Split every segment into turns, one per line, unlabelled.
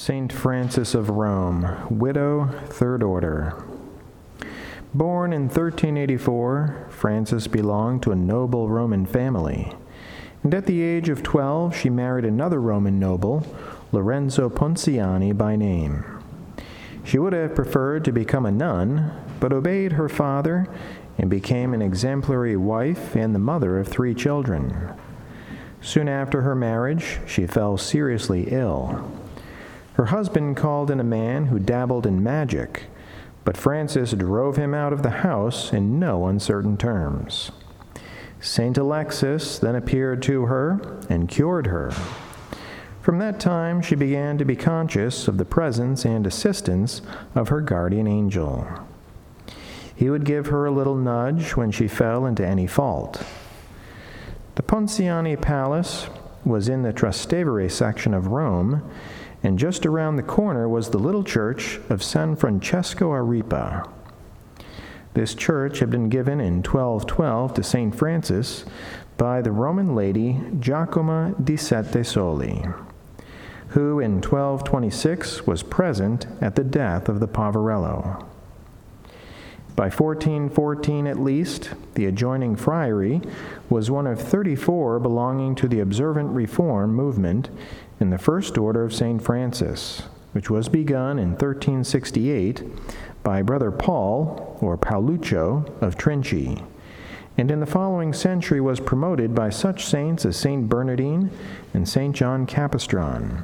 Saint Frances of Rome, widow, Third Order. Born in 1384, Frances belonged to a noble Roman family, and at the age of 12 she married another Roman noble, Lorenzo Ponziani by name. She would have preferred to become a nun, but obeyed her father and became an exemplary wife and the mother of 3 children. Soon after her marriage, she fell seriously ill. Her husband called in a man who dabbled in magic, but Frances drove him out of the house in no uncertain terms. Saint Alexis then appeared to her and cured her. From that time, she began to be conscious of the presence and assistance of her guardian angel. He would give her a little nudge when she fell into any fault. The Ponziani Palace was in the Trastevere section of Rome, and just around the corner was the little church of San Francesco a Ripa. This church had been given in 1212 to St. Francis by the Roman lady Giacoma di Sette Soli, who in 1226 was present at the death of the Poverello. By 1414 at least, the adjoining friary was one of 34 belonging to the Observant Reform movement in the First Order of St. Francis, which was begun in 1368 by Brother Paul, or Paoluccio, of Trinci, and in the following century was promoted by such saints as St. Bernardine and St. John Capistran.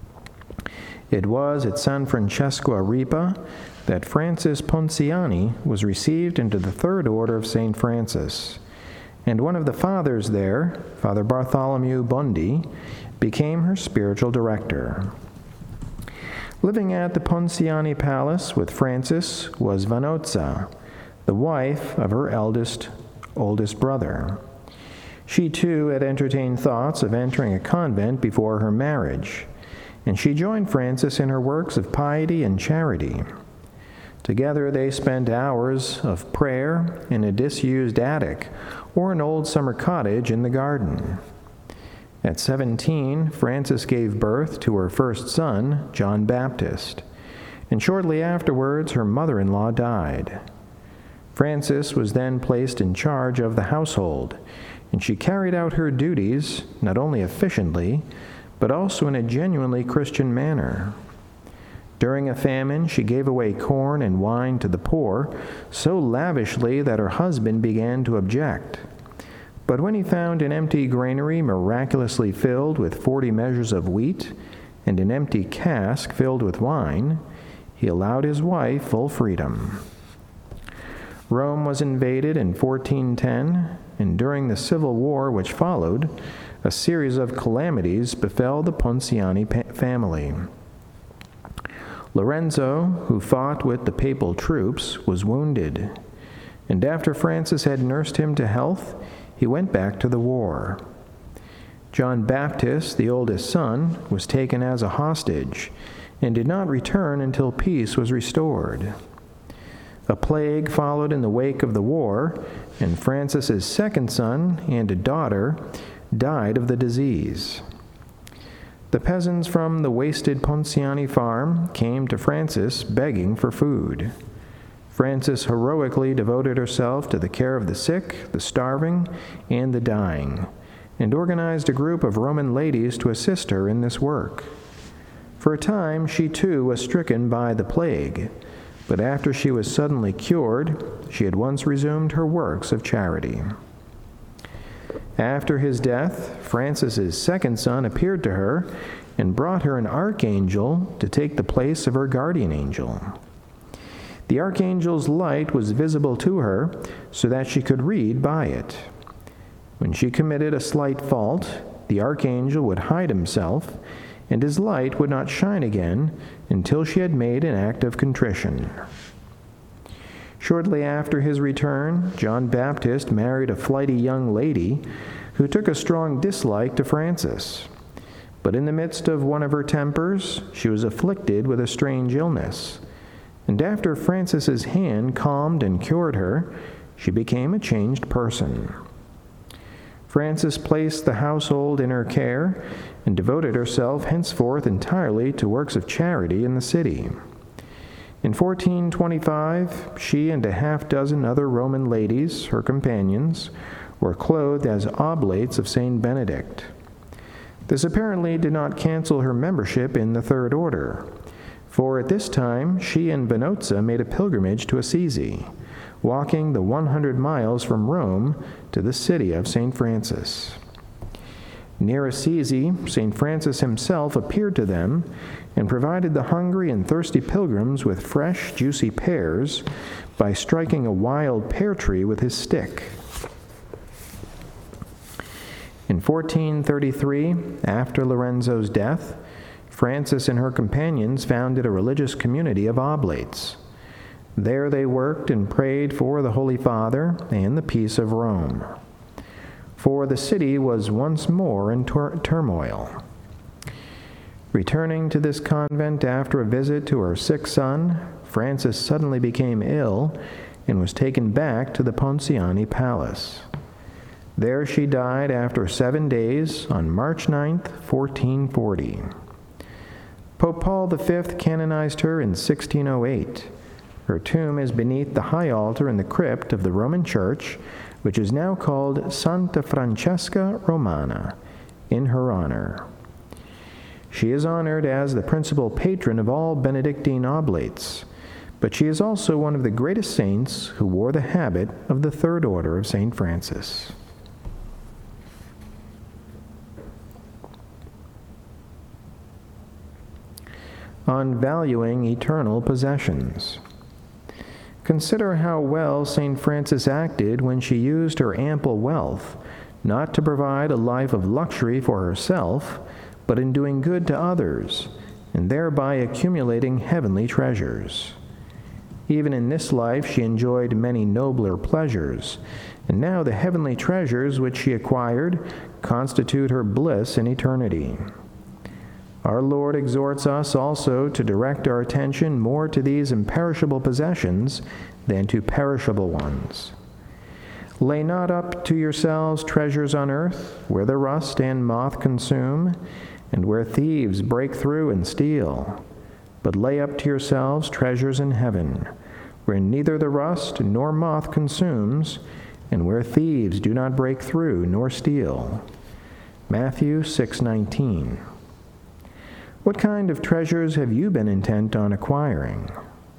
It was at San Francesco a Ripa that Francis Ponziani was received into the Third Order of St. Francis, and one of the fathers there, Father Bartholomew Bondi, became her spiritual director. Living at the Ponziani Palace with Francis was Vanozza, the wife of her oldest brother. She too had entertained thoughts of entering a convent before her marriage, and she joined Francis in her works of piety and charity. Together they spent hours of prayer in a disused attic or an old summer cottage in the garden. At 17, Frances gave birth to her first son, John Baptist, and shortly afterwards her mother-in-law died. Frances was then placed in charge of the household, and she carried out her duties not only efficiently, but also in a genuinely Christian manner. During a famine, she gave away corn and wine to the poor so lavishly that her husband began to object. But when he found an empty granary miraculously filled with 40 measures of wheat and an empty cask filled with wine, he allowed his wife full freedom. Rome was invaded in 1410, and during the civil war which followed, a series of calamities befell the Ponziani family. Lorenzo, who fought with the papal troops, was wounded, and after Francis had nursed him to health, he went back to the war. John Baptist, the oldest son, was taken as a hostage and did not return until peace was restored. A plague followed in the wake of the war, and Francis's second son and a daughter died of the disease. The peasants from the wasted Ponziani farm came to Francis begging for food. Frances heroically devoted herself to the care of the sick, the starving, and the dying, and organized a group of Roman ladies to assist her in this work. For a time, she too was stricken by the plague, but after she was suddenly cured, she at once resumed her works of charity. After his death, Francis's second son appeared to her and brought her an archangel to take the place of her guardian angel. The archangel's light was visible to her so that she could read by it. When she committed a slight fault, the archangel would hide himself, and his light would not shine again until she had made an act of contrition. Shortly after his return, John Baptist married a flighty young lady who took a strong dislike to Francis. But in the midst of one of her tempers, she was afflicted with a strange illness, and after Francis's hand calmed and cured her, she became a changed person. Frances placed the household in her care and devoted herself henceforth entirely to works of charity in the city. In 1425, she and a half-dozen other Roman ladies, her companions, were clothed as oblates of Saint Benedict. This apparently did not cancel her membership in the Third Order, for at this time she and Venozza made a pilgrimage to Assisi, walking the 100 miles from Rome to the city of St. Francis. Near Assisi, St. Francis himself appeared to them and provided the hungry and thirsty pilgrims with fresh, juicy pears by striking a wild pear tree with his stick. In 1433, after Lorenzo's death, Frances and her companions founded a religious community of oblates. There they worked and prayed for the Holy Father and the peace of Rome. For the city was once more in turmoil. Returning to this convent after a visit to her sick son, Frances suddenly became ill and was taken back to the Ponciani Palace. There she died after 7 days on March 9th, 1440. Pope Paul V canonized her in 1608. Her tomb is beneath the high altar in the crypt of the Roman Church, which is now called Santa Francesca Romana, in her honor. She is honored as the principal patron of all Benedictine oblates, but she is also one of the greatest saints who wore the habit of the Third Order of St. Francis. On valuing eternal possessions. Consider how well St. Francis acted when she used her ample wealth, not to provide a life of luxury for herself, but in doing good to others, and thereby accumulating heavenly treasures. Even in this life she enjoyed many nobler pleasures, and now the heavenly treasures which she acquired constitute her bliss in eternity. Our Lord exhorts us also to direct our attention more to these imperishable possessions than to perishable ones. Lay not up to yourselves treasures on earth, where the rust and moth consume, and where thieves break through and steal. But lay up to yourselves treasures in heaven, where neither the rust nor moth consumes, and where thieves do not break through nor steal. Matthew 6:19. What kind of treasures have you been intent on acquiring?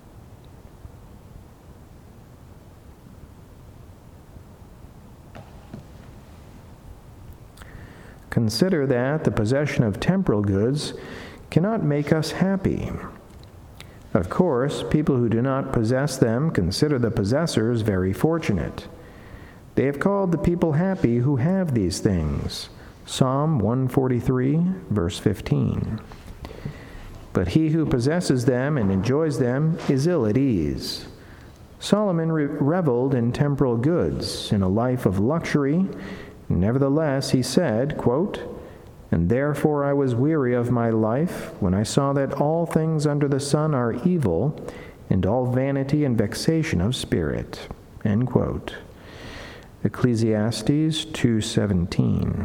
Consider that the possession of temporal goods cannot make us happy. Of course, people who do not possess them consider the possessors very fortunate. They have called the people happy who have these things. Psalm 143, verse 15. But he who possesses them and enjoys them is ill at ease. Solomon reveled in temporal goods, in a life of luxury. Nevertheless, he said, quote, "And therefore I was weary of my life, when I saw that all things under the sun are evil, and all vanity and vexation of spirit." End quote. Ecclesiastes 2:17.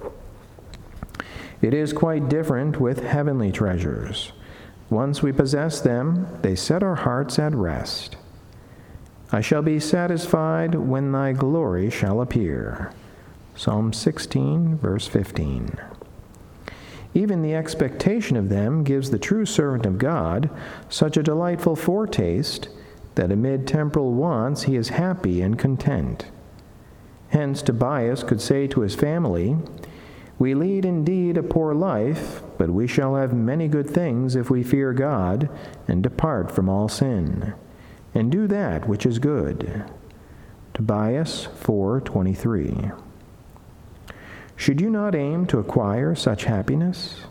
It is quite different with heavenly treasures. Once we possess them, they set our hearts at rest. I shall be satisfied when thy glory shall appear. Psalm 16, verse 15. Even the expectation of them gives the true servant of God such a delightful foretaste that amid temporal wants he is happy and content. Hence Tobias could say to his family, "We lead indeed a poor life, but we shall have many good things if we fear God and depart from all sin, and do that which is good." Tobias 4:23. Should you not aim to acquire such happiness?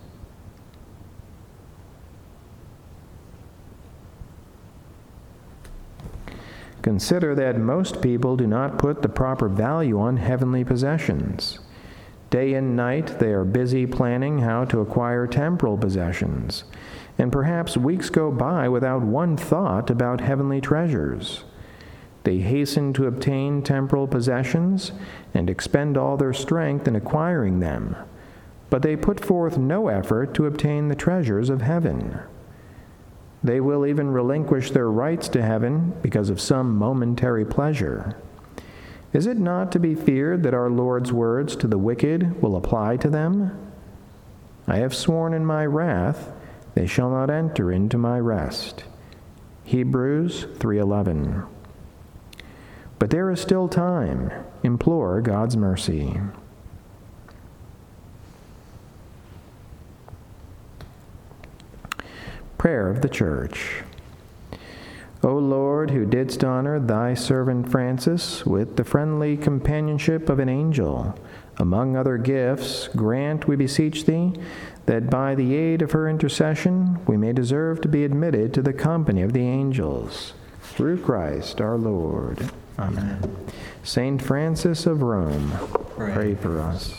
Consider that most people do not put the proper value on heavenly possessions. Day and night they are busy planning how to acquire temporal possessions, and perhaps weeks go by without one thought about heavenly treasures. They hasten to obtain temporal possessions and expend all their strength in acquiring them, but they put forth no effort to obtain the treasures of heaven. They will even relinquish their rights to heaven because of some momentary pleasure. Is it not to be feared that our Lord's words to the wicked will apply to them? I have sworn in my wrath, they shall not enter into my rest. Hebrews 3:11. But there is still time. Implore God's mercy. Prayer of the Church. O Lord, who didst honor thy servant Francis with the friendly companionship of an angel, among other gifts, grant, we beseech thee, that by the aid of her intercession we may deserve to be admitted to the company of the angels. Through Christ our Lord. Amen. Saint Francis of Rome, pray for us.